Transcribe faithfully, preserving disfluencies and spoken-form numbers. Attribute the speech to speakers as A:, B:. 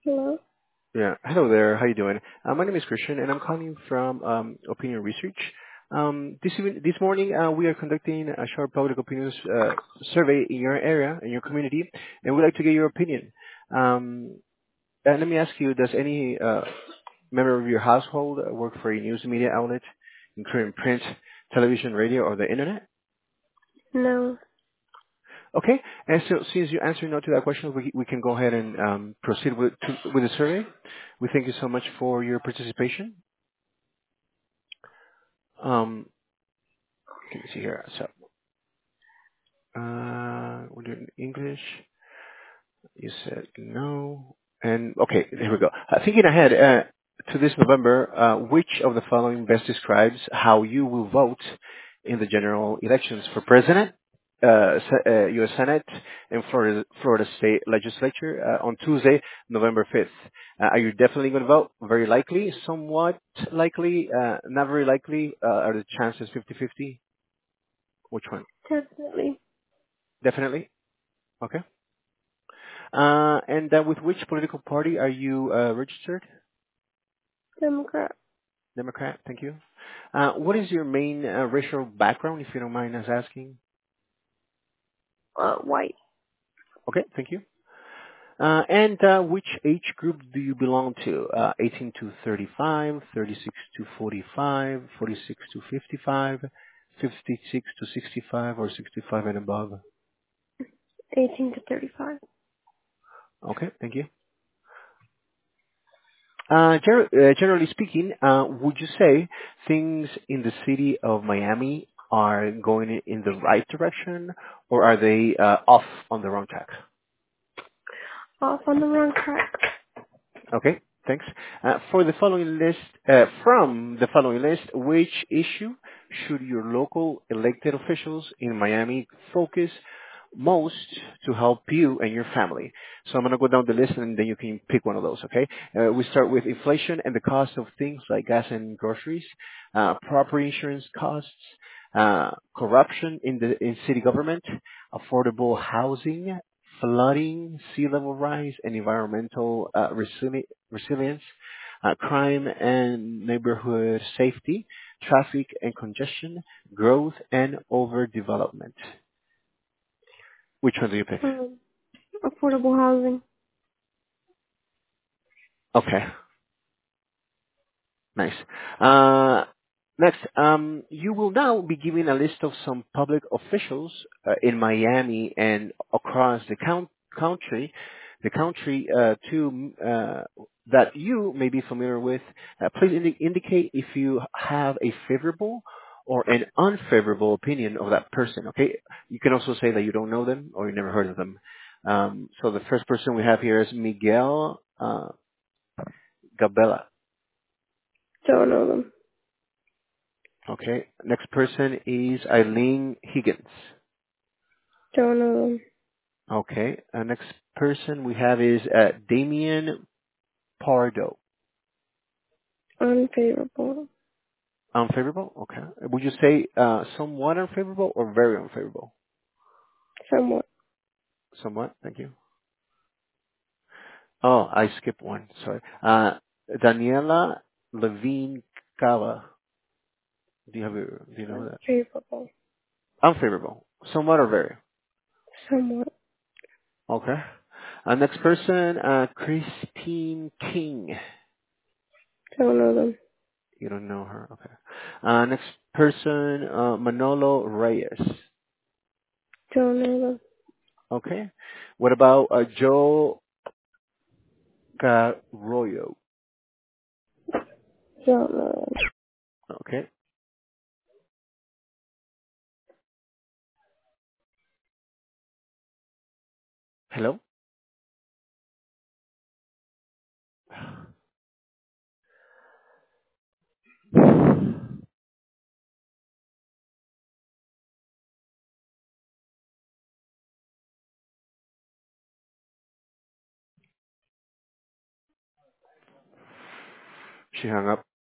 A: Hello?
B: Yeah. Hello there. How you doing? Uh, my name is Christian, and I'm calling from um, Opinion Research. Um, this even, this morning, uh, we are conducting a short public opinions uh, survey in your area, in your community, and we'd like to get your opinion. Um, and let me ask you: Does any uh, member of your household work for a news media outlet, including print, television, radio, or the internet?
A: No.
B: Okay. And so, since you answered no to that question, we we can go ahead and um, proceed with to, with the survey. We thank you so much for your participation. Um, let me see here. So, uh, we're doing English. You said no. And okay, here we go. Uh, thinking ahead uh, to this November, uh, which of the following best describes how you will vote in the general elections for president, uh, Se- uh, U S Senate, and Florida, Florida State Legislature uh, on Tuesday, November fifth? Uh, are you definitely going to vote? Very likely, somewhat likely, uh, not very likely. Uh, are the chances fifty-fifty? Which one?
A: Definitely.
B: Definitely. Okay. Uh, and uh, with which political party are you uh, registered?
A: Democrat.
B: Democrat. Thank you. Uh, what is your main uh, racial background, if you don't mind us asking?
A: Uh, white.
B: Okay. Thank you. Uh, and uh, which age group do you belong to? Uh, eighteen to thirty-five, thirty-six to forty-five, forty-six to fifty-five, fifty-six to sixty-five, or sixty-five and above?
A: eighteen to thirty-five.
B: Okay. Thank you. Uh, ger- uh, generally speaking, uh, would you say things in the city of Miami are going in the right direction, or are they uh, off on the wrong track?
A: Off on the wrong track.
B: Okay, thanks. Uh, For the following list, uh, from the following list, which issue should your local elected officials in Miami focus most to help you and your family? So I'm gonna go down the list, and then you can pick one of those, okay? Uh, We start with inflation and the cost of things like gas and groceries, uh, property insurance costs, uh, corruption in the in city government, affordable housing, flooding, sea level rise, and environmental uh, resili- resilience, uh, crime and neighborhood safety, traffic and congestion, growth and overdevelopment. Which one do you pick?
A: Um, affordable housing.
B: Okay, nice. Uh, next, um, you will now be given a list of some public officials uh, in Miami and across the count- country, the country uh, to uh, that you may be familiar with. Uh, please indi- indicate if you have a favorable or an unfavorable opinion of that person. Okay, you can also say that you don't know them or you never heard of them. Um, so the first person we have here is Miguel uh, Gabela.
A: Don't know them.
B: Okay. Next person is Eileen Higgins.
A: Don't know them.
B: Okay. Uh, next person we have is uh, Damien Pardo.
A: Unfavorable.
B: Unfavorable? Okay. Would you say uh, somewhat unfavorable or very unfavorable?
A: Somewhat.
B: Somewhat. Thank you. Oh, I skipped one. Sorry. Uh, Daniela Levine Cava. Do you have a, do you know that?
A: Unfavorable.
B: Unfavorable. Somewhat or very?
A: Somewhat.
B: Okay. Uh, next person, uh, Christine King.
A: Don't know them.
B: You don't know her. Okay. Uh, next person, uh, Manolo Reyes.
A: Don't know them.
B: Okay. What about uh, Joe Carroyo?
A: Don't know them.
B: Okay. Hello? She hung up.